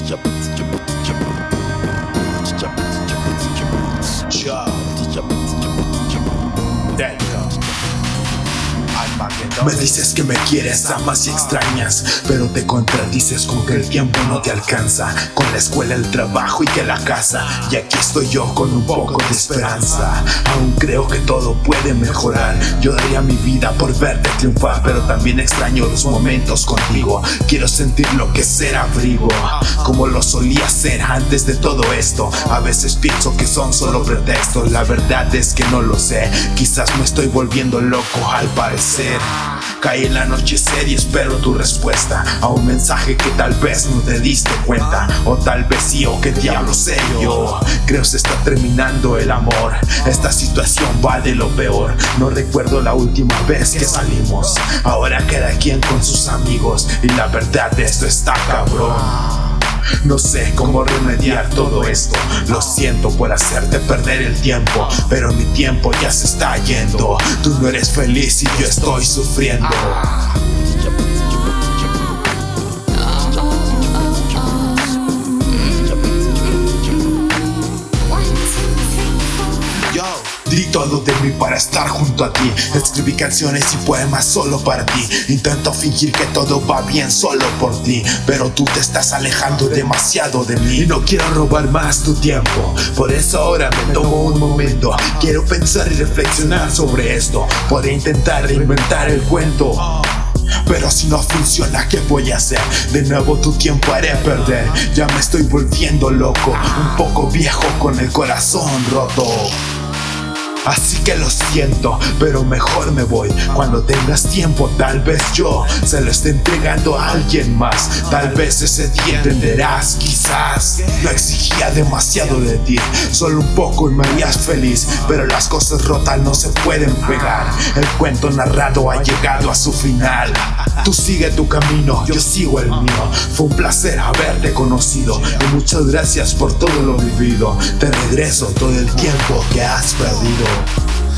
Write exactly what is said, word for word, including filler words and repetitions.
Me dices que me quieres, amas y extrañas, pero te contradices con que el tiempo no te alcanza, con la escuela, el trabajo y que la casa. Y aquí estoy yo con un poco de esperanza. Aún creo que todo puede mejorar. Yo daría mi vida por verte triunfar, pero también extraño los momentos contigo. Quiero sentir lo que es ser abrigo, como lo solía ser antes de todo esto. A veces pienso que son solo pretextos, la verdad es que no lo sé. Quizás me estoy volviendo loco al parecer. Caí el anochecer y espero tu respuesta a un mensaje que tal vez no te diste cuenta, o tal vez sí, o qué diablo sé yo. Creo se está terminando el amor, esta situación va de lo peor. No recuerdo la última vez que salimos, ahora cada quien con sus amigos, y la verdad de esto está cabrón. No sé cómo remediar todo esto. Lo siento por hacerte perder el tiempo, pero mi tiempo ya se está yendo. Tú no eres feliz y yo estoy sufriendo. Di todo de mí para estar junto a ti. Escribí canciones y poemas solo para ti. Intento fingir que todo va bien solo por ti, pero tú te estás alejando demasiado de mí. Y no quiero robar más tu tiempo, por eso ahora me tomo un momento. Quiero pensar y reflexionar sobre esto. Podría intentar reinventar el cuento, pero si no funciona, ¿qué voy a hacer? De nuevo tu tiempo haré perder. Ya me estoy volviendo loco, un poco viejo con el corazón roto. Así que lo siento, pero mejor me voy. Cuando tengas tiempo, tal vez yo se lo esté entregando a alguien más. Tal vez ese día entenderás, quizás. No exigía demasiado de ti, solo un poco y me harías feliz. Pero las cosas rotas no se pueden pegar. El cuento narrado ha llegado a su final. Tú sigue tu camino, yo sigo el mío. Fue un placer haberte conocido, y muchas gracias por todo lo vivido. Te regreso todo el tiempo que has perdido.